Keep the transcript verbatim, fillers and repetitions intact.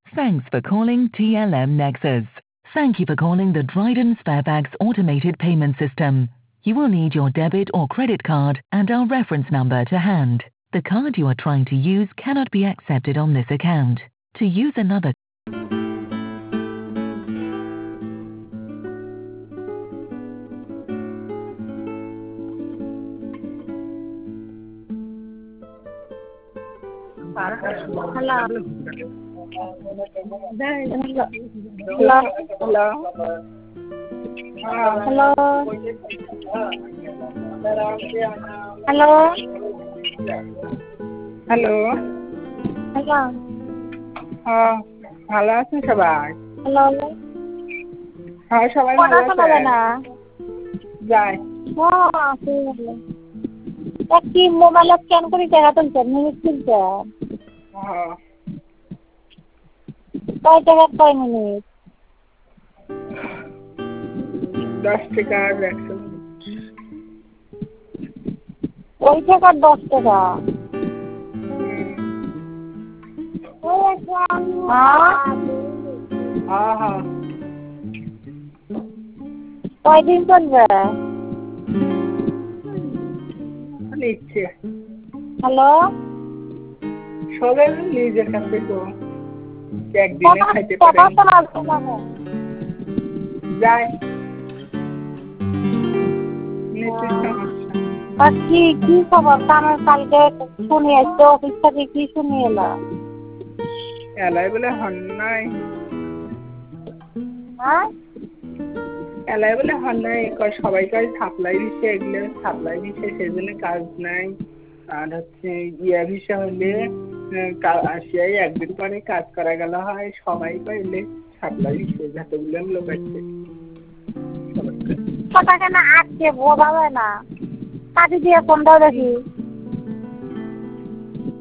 Thanks for calling T L M Nexus. Thank you for calling the Dryden Sparebags automated payment system. You will need your debit or credit card and our reference number to hand. The card you are trying to use cannot be accepted on this account. To use another Hello. Hello. Hello. Hello. Hello Hello. হ্যাঁ ভালো আছেন সবাই? Hello. হ্যাঁ সবাই ভালো কথা শোনা যায় আছে? না। যাই হ্যাঁ ঠিক আছে। তা কি মোবাইলে স্ক্যান করে টাকা তুলছেন মিনিট তুলছেন? হ্যাঁ কয় টাকার কয় মিনিট? দশ টাকা আর একশো ওই টাকার দশ টাকা। হ্যাঁ হ্যাঁ হ্যাঁ কয়দিন চলবে? নিচ্ছে হ্যালো সবাই নিজের কাছে তো একদিনে কথা খাইতে কথা পারেন শোনা যায় না। যাই নেটের সমস্যা তা কি কি খবর? কারণ কালকে শুনে আসছে অফিস থেকে কি শুনে এলো? এলাই বলে হন নাই হ্যাঁ এলাই বলে হন নাই কয় সবাই কয় সাপ্লাই দিচ্ছে এগুলো সাপ্লাই দিচ্ছে সেই জন্য কাজ নাই আর হচ্ছে ইয়া ভিসা হলে আসিয়াই একদিন পরে কাজ করা গেল হয় সবাই পাইলে সাপ্লাই দিচ্ছে যতগুলো লোক আছে কথা কেন আসছে বোঝা যায় না। কাটি দিয়ে ফোনটাও দেখি।